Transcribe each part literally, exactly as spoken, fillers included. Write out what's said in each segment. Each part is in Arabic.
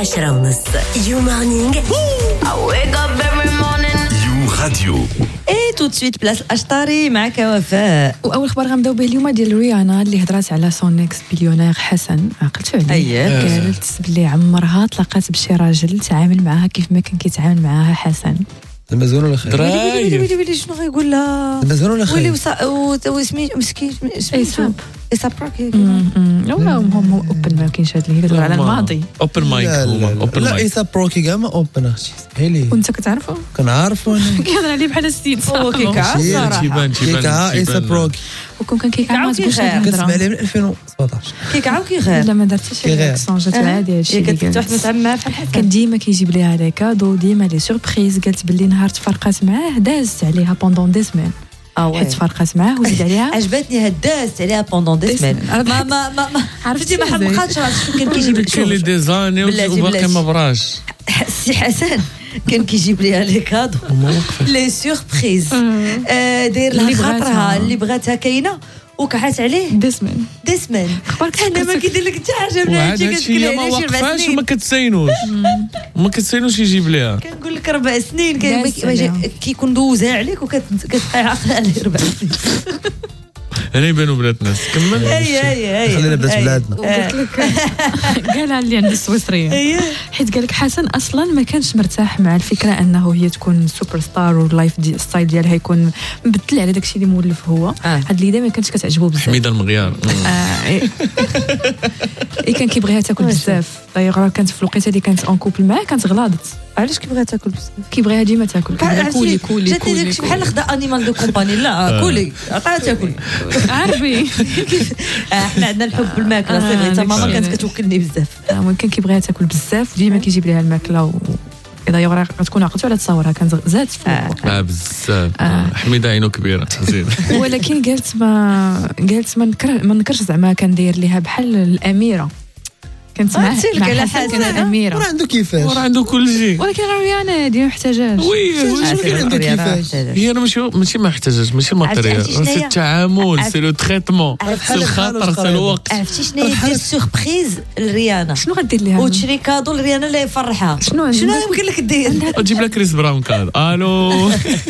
عشرة ونص. You morning. I wake up every morning. You radio. Et tout de suite place أشطاري معك وفاء. واول خبر غنبداو به اليوم ديال ريانا اللي هضرات على سون اكس بليونير حسن. عقلتوا عليه؟ قالت بلي عمرها تلاقات بشي راجل تعامل معاها كيف ما كان كيتعامل معاها حسن. مزون ولا خير؟ ويلي ويلي ويلي شنو غيقول لها؟ مزون ولا خير؟ ويلي وسمي مسكين ايساب ايساب راكي لا هم اوبن ما كاينش هاد اللي كتقول على الماضي اوبن مايك اوبن لا ايساب روكي كاع ما اوبن اختي سهيلي. وانت كتعرفو؟ كنعرفو انا كيهضر عليه بحال السيد هو كيكا صراحه تيبان تيبان كيكا ايساب روكي وكون كان كيكا ما تقولش كنسمع عليه من ألفين وسبعطاش كيكا وكيغير لا ما درتيش الاكسون جات عادي هادشي اللي كنت واحد متعمى بحال حسن كان ديما كيجيب ليها لي كادو ديما لي سوربريز. قالت باللي نهار تفرقات معاه دازت عليها بوندون دي سيمين حيت تفرقات معاه وزيد عليها عجبتني هاد دازت عليها بوندون دي سيمين ما ما ما عرفتي ما حمقاتش راسك كان كيجيب لك لي ديزاني وباقي ما براش. سي حسن كان كيجيب ليها لي كادو لي سوربريز داير لها خاطرها اللي بغاتها كاينه وكحات عليه دسمن دسمن اخبارك انا ما كيدير لك حتى حاجه من هادشي كتقول ما وقفاش وما كتسينوش ما كتسينوش يجيب ليها. كنقول لك اربع سنين كيكون دوزها عليك وكتبقى عاقله عليه اربع سنين. انا يبانوا بنات الناس كمل اي اي اي خلينا بنات بلادنا. قلت لك قالها اللي عند السويسريه حيت قال لك حسن اصلا ما كانش مرتاح مع الفكره انه هي تكون سوبر ستار واللايف دي ستايل ديالها يكون مبدل على داكشي اللي مولف هو. هاد اللي ما كانتش كتعجبو بزاف. حميده المغيار اي كان كيبغيها تاكل بزاف. دايوغ كانت في الوقيته اللي كانت اون كوبل معاه كانت غلاضت. علاش كيبغيها تاكل بزاف؟ كيبغيها ديما تاكل كولي كولي جاتني داكشي بحال خدا انيمال دو كومباني. لا كولي عطاها تاكل عربي. احنا عندنا الحب بالماكله صافي حتى ماما كانت كتوكلني بزاف. ممكن كيبغيها تاكل بزاف ديما كيجيب ليها الماكله اذا يغرا غتكون عقلتو على تصاورها كانت زادت فوق اه بزاف. حميده عينو كبيره زين. ولكن قالت ما قالت ما نكره ما نكرش زعما كان داير ليها بحال الاميره. كنت معاه مع حسن كان الاميره وراه عنده كيفاش وراه عنده كل شيء. ولكن راه ريانا هادي ما محتاجاش. وي ولكن عنده كيفاش هي ماشي ماشي ما محتاجاش ماشي الماتيريال سي التعامل سي لو تريتمون سي الخاطر سي الوقت. عرفتي شنو هي دير سوربريز لريانا؟ شنو غدير ليها؟ وتشري كادو لريانا اللي يفرحها. شنو شنو يمكن لك دير؟ وتجيب لها كريس براون كادو. الو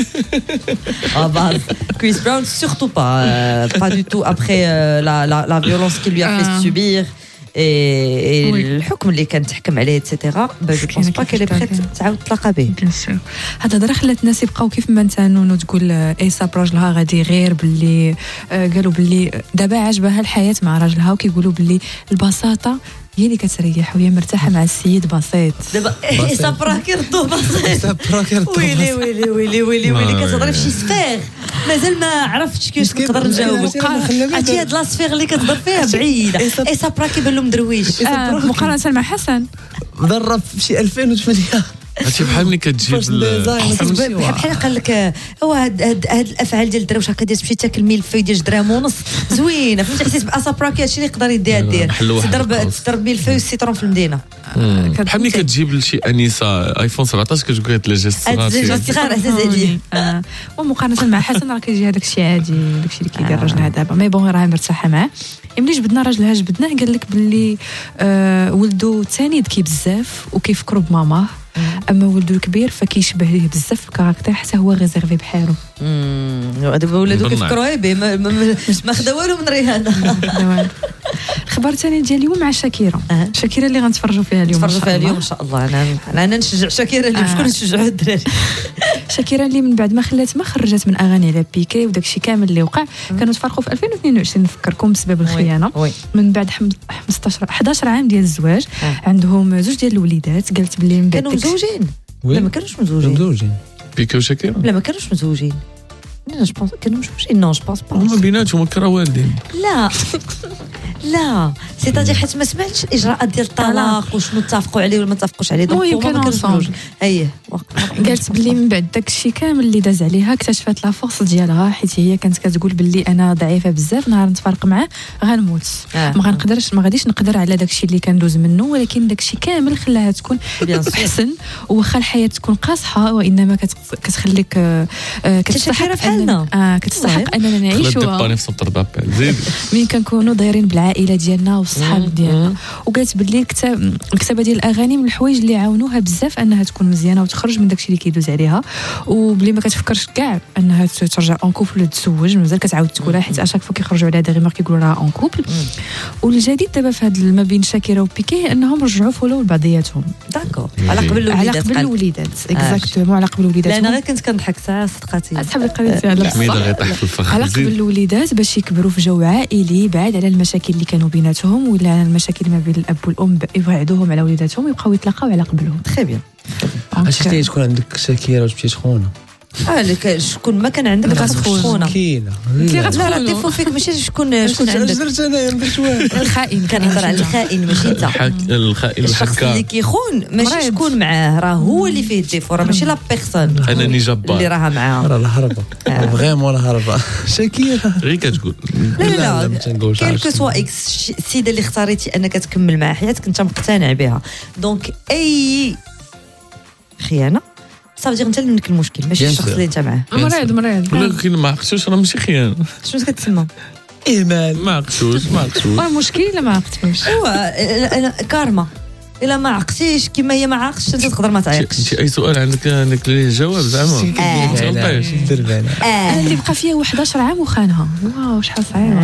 اه باز كريس براون surtout pas pas du tout après la la la violence qu'il lui a fait subir et الحكم اللي كان تحكم عليه ايتترا با جو بونس با كيلي بريت تعاود تلاقى به. بيان سور هاد الهضره خلات الناس يبقاو كيف ما انت نونو تقول ايسا راجلها غادي غير باللي قالوا باللي دابا عجبها الحياه مع راجلها وكيقولوا باللي البساطه هي اللي كتريح وهي مرتاحه مع السيد بسيط. دابا صبرا كيردو بسيط صبرا كيردو ويلي ويلي ويلي ويلي ويلي كتهضري في شي سفير مازال ما عرفتش كيفاش نقدر نجاوبك. عرفتي هاد لاصفير اللي كتهضر فيها بعيده اي صبرا كيبان له مدرويش مقارنه مع حسن ضرب في شي ألفين وثمانية. هادشي بحال ملي كتجيب بحال قال لك هو هاد هاد الافعال ديال الدراوش هكا ديال تمشي تاكل ملفي ديال درهم ونص زوينه فهمتي حسيت باسابراكي هادشي اللي يقدر يديها دير تضرب تضرب ملفي والسيترون في المدينه. بحال ملي كتجيب لشي انسه ايفون سبعطاش كتقول لها لا جيست صغار جيست صغار اساسا عليه. ومقارنه مع حسن راه كيجي هذاك الشيء عادي داك الشيء اللي كيدير راجلها دابا مي بون راه مرتاحه معاه. ملي جبدنا راجلها جبدناه قال لك باللي آه ولدو الثاني ذكي بزاف وكيفكروا بماماه اما ولدو الكبير فكيشبه ليه بزاف في الكاركتير حتى هو ريزيرفي بحالو. امم دابا ولادو كيفكروا به ما, ما, ما خدا والو من ريهانه. الخبر الثاني ديال اليوم مع شاكيرا. أه. شاكيرا اللي غنتفرجوا فيها اليوم نتفرجوا فيها اليوم ان شاء الله. انا انا نشجع شاكيرا اليوم. شكون نشجعوا الدراري؟ شاكيرا اللي من بعد ما خلات ما خرجت من اغاني على بيكي وداك الشيء كامل اللي وقع كانوا تفرقوا في ألفين واثنين وعشرين نفكركم بسبب الخيانه. وي. من بعد خمسطاش حداش عام ديال الزواج. أه. عندهم زوج ديال الوليدات. قالت بلي من بعد كانوا مزوجين. لا ما كانوش مزوجين. مزوجين بيكي وشاكيرا. لا ما كانوش مزوجين. لا جو بونس كانوا مزوجين. نو جو بونس با هما بيناتهم كرا والدين. لا لا سيتادير حيت ما سمعتش الاجراءات ديال الطلاق وشنو اتفقوا عليه ولا ما اتفقوش عليه. دونك كانوا مزوجين. اييه قالت بلي من بعد داك الشيء كامل اللي داز عليها اكتشفت لا فورس ديالها حيت هي كانت كتقول باللي انا ضعيفه بزاف نهار نتفارق معاه غنموت. آه. ما غنقدرش ما غاديش نقدر على داك الشيء اللي كندوز منه ولكن داك الشيء كامل خلاها تكون احسن وواخا الحياه تكون قاصحه وانما كتخليك كتستحق بحالنا اه كتستحق اننا نعيشوها من كنكونوا دايرين بالعائله العائله ديالنا والصحاب ديالنا. وقالت باللي الكتابه ديال الاغاني من الحوايج اللي عاونوها بزاف انها تكون مزيانه وتخرج من داكشي اللي كيدوز عليها، وبلي ما كتفكرش كاع انها ترجع اون كوبل ولا تزوج، مازال كتعاود تقولها حيت اشاك فوا كيخرجوا عليها دي غيمار كيقولوا لها اون كوبل. والجديد دابا في هذا ما بين شاكيرا وبيكي انهم رجعوا فولو لبعضياتهم. داكور على قبل الوليدات. على قبل الوليدات اكزاكتومون على قبل الوليدات. لا انا غير كنت كنضحك ساعه صدقاتي اصحاب القريت على الصح على قبل الوليدات باش يكبروا في جو عائلي بعيد على المشاكل اللي كانوا بيناتهم ولا على المشاكل ما بين الاب والام، يبعدوهم على وليداتهم ويبقاو يتلاقاو على قبلهم. تري بيان. اش تي تكون عندك شاكيرا وتمشي تخونه؟ اه لك شكون ما كان عندك غتخونه كاينه لا لا ديفو فيك ماشي شكون شكون عندك درت انايا درت والو. الخائن كنهضر على الخائن ماشي انت. الخائن الشخص اللي كيخون ماشي شكون معاه، راه هو اللي فيه الديفو، راه ماشي لا بيرسون انني جبار اللي راها معاه. راه الهربه فريمون الهربه شاكيرا غير كتقول لا لا كيل كو سوا اكس السيده اللي اختاريتي انك تكمل مع حياتك انت مقتنع بها، دونك اي خيانه صافي انت اللي منك المشكل ماشي الشخص اللي انت معاه. مريض مريض ولكن ما عقلتوش راه ماشي خيانه. شنو كتسمى؟ ايمان. ما عقلتوش ما عقلتوش المشكل الا ما عقلتوش. ايوا كارما الا ما عقتيش كيما هي ما عاقش انت تقدر ما تعيقش. انت اي سؤال عندك عندك ليه جواب زعما ما تغلطيش دربانه. انا اللي بقى فيها واحد عشر عام وخانها. واو شحال صعيبه.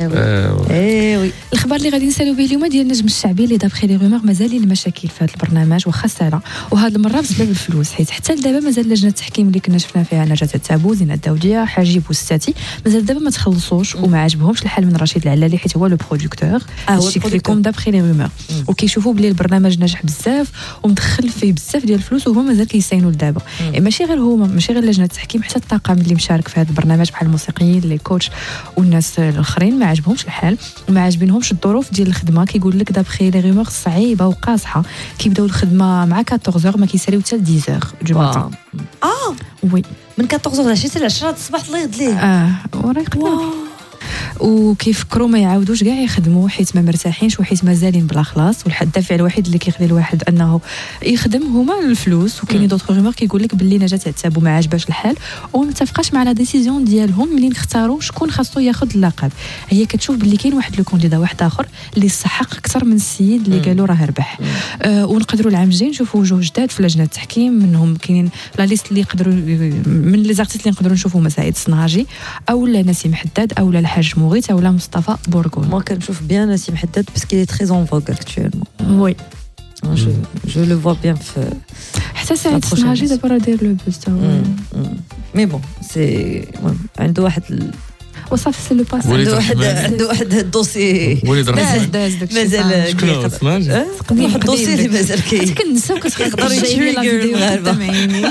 ايوي الخبر اللي غادي نسالو به اليوم ديال النجم الشعبي اللي دابخي لي رومور مازال المشاكل في هذا البرنامج واخا سالا، وهذه المره بسبب الفلوس، حيت حتى لدابا مازال لجنه التحكيم اللي كنا شفنا فيها نجاة التابو زينة الداوديه حجيب والساتي مازال دابا ما تخلصوش وما عجبهمش الحال من رشيد العلالي حيت هو لو برودكتور. هادشي لكم دابخي لي رومور، وكيشوفوا بلي البرنامج ناجح بزاف ومدخل فيه بزاف ديال الفلوس وهما مازال كيساينوا لدابا. ماشي غير هما ماشي غير لجنه التحكيم، حتى الطاقم اللي مشارك في هذا البرنامج بحال الموسيقيين لي كوتش والناس الاخرين ما عجبهمش الحال وما عاجبينهمش الظروف ديال الخدمه. كيقول لك دابخي لي رومور صعيبه وقاصحه، كيبداو الخدمه مع أربعطاش ما كيساليو حتى ل عشرة دو ماتان. اه وي من أربعطاش العشيه حتى ل عشرة الصباح الله يغد ليه. اه وراه يقدر وكيفكروا ما يعاودوش كاع يخدموا حيت ما مرتاحينش وحيت مازالين بلا خلاص، والدافع الوحيد اللي كيخلي الواحد انه يخدم هما الفلوس. وكاين دوطخ رومور كيقول لك باللي نجاة التابو ما عجباش الحال وما متفقاش مع لا ديسيزيون ديالهم منين اختاروا شكون خاصو ياخذ اللقب. هي كتشوف باللي كاين واحد لو كونديدا واحد اخر اللي استحق اكثر من السيد اللي قالوا راه ربح. آه ونقدروا العام الجاي نشوفوا وجوه جداد في لجنه التحكيم، منهم كاينين لا ليست اللي يقدروا من لي زارتيست اللي نقدروا نشوفوا مساعد الصناجي او لا نسيم حداد او لا الحاج مغيث او لا مصطفى بورغون. moi كنشوف بيان نسيم حداد parce qu'il est très en vogue actuellement. وي je je le vois bien في حتى سعيد الصناجي دابا راه داير لو بوست. مي بون سي عنده واحد وصافي سي لو باس. عنده واحد عنده واحد الدوسي وليد داز داز داك مازال شكون الصناجي واحد الدوسي اللي مازال كاين. كنساو كتقدر يجري لا فيديو قدام عيني.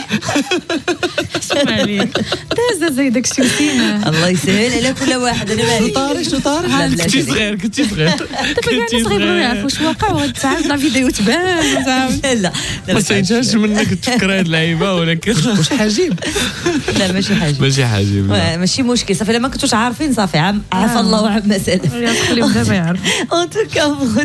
اسمع عليك داز زي داك الشيء وسينا. الله يسهل على كل واحد. انا مالي طاري شنو طاري كنتي صغير كنتي صغير كنتي صغير ما يعرفوش واقع وتعاود لا فيديو تبان. لا لا ما سايتهاش منك تفكر هاد اللعيبه ولكن واش حجيب؟ لا ماشي حاجه ماشي حاجه ماشي مشكل صافي. لما كنتوش عارفين صافي عام عفا الله وعما سلف. خليهم دابا يعرفوا. ان توكا